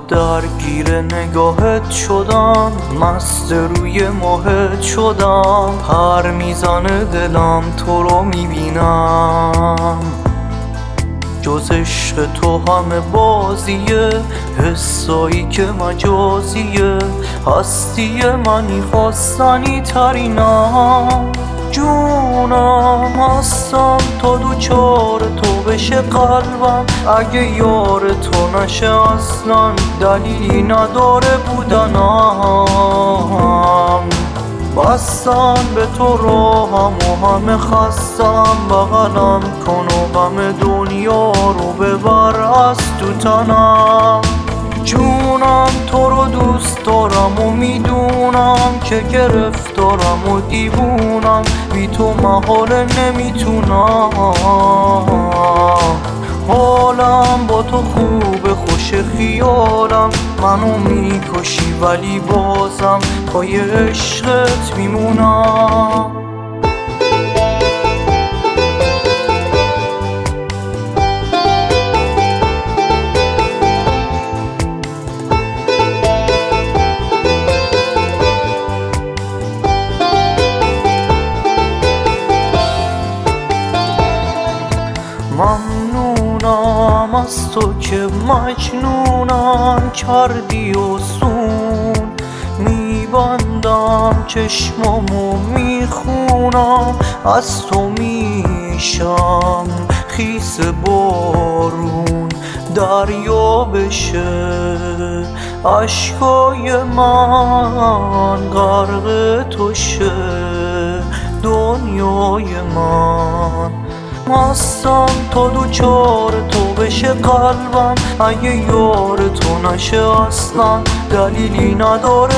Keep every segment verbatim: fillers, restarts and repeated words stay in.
درگیر نگاهت شدم، مست روی ماهت شدم، پر میزنه دلم تو رو میبینم. جز عشق تو همه بازیه، حسایی که مجازیه، هستی منی خواستنی ترینم. جونم هستم تا دوچار تو بشه قلبم، اگه یار تو نشه اصلا دلیلی نداره بودنم. بستم به تو راهم و همه خستم، بغلم کن و غم دنیا رو ببر از تو تنم. جونم تو رو دوست دارم و میدونم که گرفتارم و دیوونم، بی تو محاله نمیتونم. حالم با تو خوبه خوش خیالم، منو میکشی ولی بازم پای عشقت میمونم. ممنونم از تو که مجنونم کردی و سون، میبندم چشمامو میخونم، از تو میشم خیس بارون، دریا بشه عشقای من، غرق تو شه دنیای من. هستم تا دوچار تو بشه قلبم، اگه یار تو نشه اصلا دلیلی نداره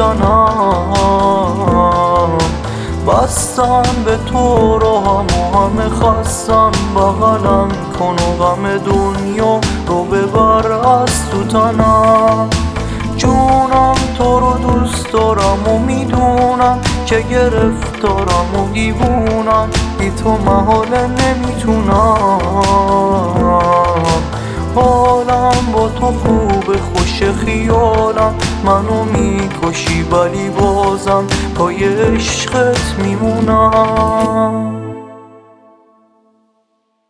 بودنم. بستم به تو راهم و همه خستم، بغلم کن و غم دنیا رو ببر از تو تنم. جونم تو رو دوست دارم و میدونم که گرفتارم و دیوونم، بی تو محاله نمیتونم. حالم با تو خوبه خوش خیالم، منو میکشی ولی بازم پای عشقت میمونم.